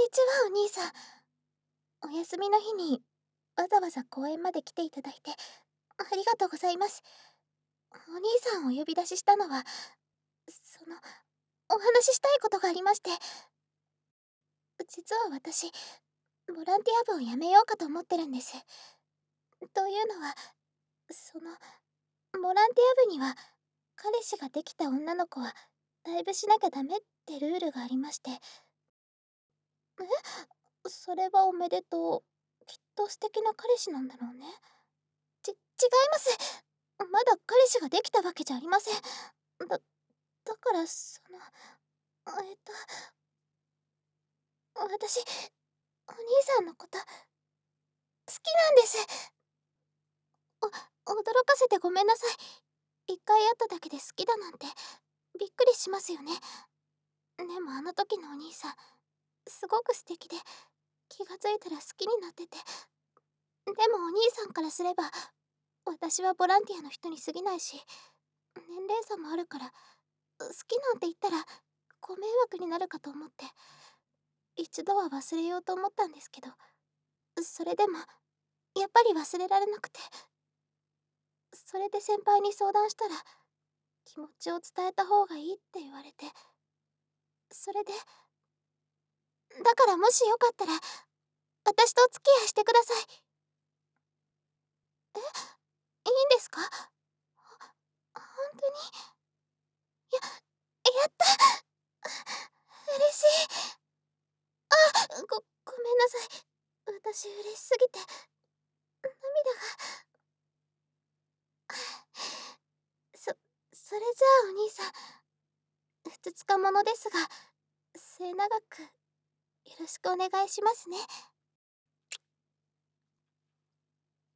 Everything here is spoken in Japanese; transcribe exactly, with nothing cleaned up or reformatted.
にちは、お兄さん。お休みの日にわざわざ公園まで来ていただいてありがとうございます。お兄さんをお呼び出ししたのは、その、お話ししたいことがありまして。実は私、ボランティア部を辞めようかと思ってるんです。というのは、その、ボランティア部には彼氏ができた女の子は退部しなきゃダメってルールがありまして。え？それはおめでとう。きっと素敵な彼氏なんだろうね。ち違います。まだ彼氏ができたわけじゃありません。だだからそのえっと私、お兄さんのこと好きなんです。お驚かせてごめんなさい。一回会っただけで好きだなんてびっくりしますよね。でもあの時のお兄さん、すごく素敵で、気がついたら好きになってて。でもお兄さんからすれば、私はボランティアの人に過ぎないし、年齢差もあるから、好きなんて言ったらご迷惑になるかと思って、一度は忘れようと思ったんですけど、それでもやっぱり忘れられなくて。それで先輩に相談したら、気持ちを伝えた方がいいって言われて。それでだからもしよかったら、私とお付き合いしてください。え？いいんですか？ほんとに？ややった！嬉しい。あ、ごごめんなさい。私嬉しすぎて、涙が。そそれじゃあお兄さん、ふつつか者ですが、末永くよろしくお願いしますね。